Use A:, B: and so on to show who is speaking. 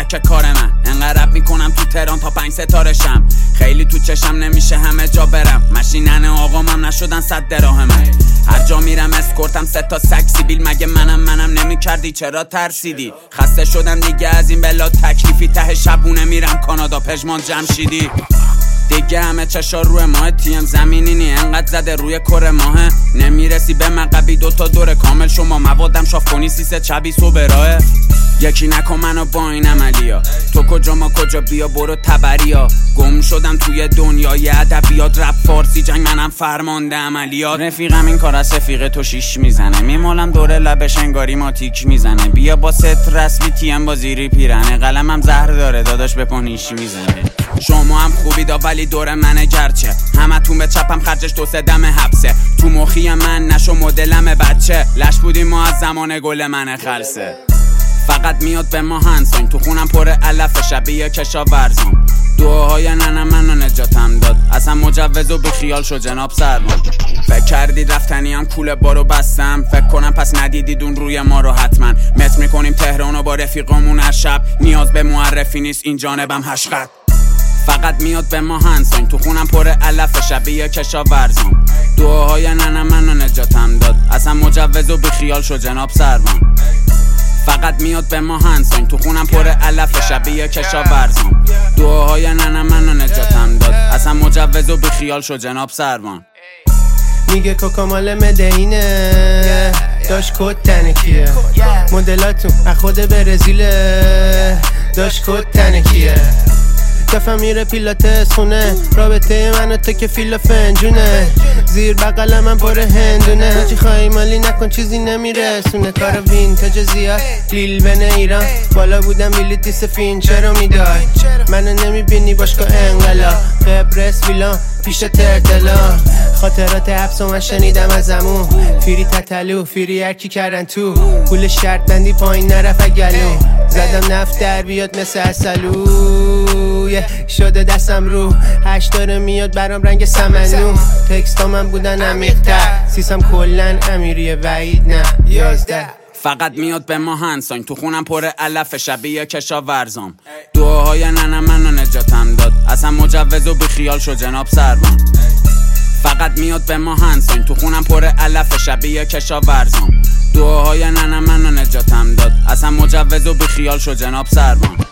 A: که کار من انقدر رپ میکنم تو تهران تا 5 ستاره شم. خیلی تو چشم نمیشه همه جا برم. ماشینن آقامم نشدن 100 دراهم. هر جا میرم اسکورتم 3 تا سگ سیبیل. مگه منم نمیکردی چرا ترسیدی؟ خسته شدم دیگه از این بلا تکلیفی. ته شبونه میرم کانادا پژمان جمشیدی. دیگه همه چشا روی ماه تیم زمینینی انقدر زده روی کره ماهه. نمیرسی به مقبی 2 تا دور کامل. شما موادم شاف کنی 3 چبی صبح راهه. یکی نکن منو با این عملیا. تو کجا ما کجا بیا برو تبریا. گم شدم توی دنیای ادبیات رپ فارسی جنگ منم فرمانده عملیات. رفیقم این کار از رفیق تو شیش میزنه. میمالم دوره لبش انگاری ماتیک میزنه. بیا با ست رسمی تیم با زیری پیرنه. قلمم زهر داره داداش به پانیشی میزنه. شما هم خوبی دا ولی دور منه گرچه همتون به چپم خرجش 2-3 دم حبسه. تو مخی من نشو مدلم بچه. لش بودیم ما از زمان گل منه خلصه. فقط میاد به ما هنسان تو خونم پر علف شبیه کشاورزم. دعاهای ننم منو نجاتم داد. اصلا مجوز و بیخیال شو جناب سروان. فکر کردید رفتنی هم کوله بارو بستم. فکر کنم پس ندیدید اون روی ما رو حتما. مت میکنیم تهرانو با رفیقامون هر شب. نیاز به معرفی نیست این جانبم هشقد. فقط میاد به ما هنسان تو خونم پر علف شبیه کشاورزم. دعاهای ننم منو نجاتم داد. اصلا مجوز و بیخیال شو جناب سروان. فقط میاد به ما هنسان تو خونم پر علف شبیه کشاورزم. دعاهای ننم منو نجاتم داد. اصلا مجوز و بیخیال شو جناب سروان.
B: میگه کوکا مال مدینه داشت کد تنکیه. مدلاتون از خود برزیله داشت کد تنکیه. دفعه میره پیلاتس خونه. رابطه من و تو که فیلا فنجونه. زیر بقلم من پر هندونه. چی خواهی مالی نکن چیزی نمیرسونه. کار وینتاج زیاد لیل بن ایران. بالا بودم بیلیتی سفین چرا میدای. منو نمیبینی باشگاه انقلاب. قبرس ویلان پیش ترتلا. خاطرات حبس و من شنیدم ازمون. فیری تتلو فیری هرکی کردن تو. پول شرط بندی پایین نرفت گلو. زدم نفت در بیاد مثل اصلو. شده دستم رو 8 داره میاد برام رنگ سمنو. تکستا من بودن عمیق‌تر. سیسم کلن امیری وعید نه 11.
A: فقط میاد به ما هنسان تو خونم پر علف شبیه کشاورزم. دعاهای ننم منو نجاتم داد. اصلا مجوز و بیخیال شو جناب سروان. فقط میاد به ما هنسان تو خونم پر علف شبیه کشاورزم. دعاهای ننم منو نجاتم داد. اصلا مجوز و بیخیال شو جناب سروان.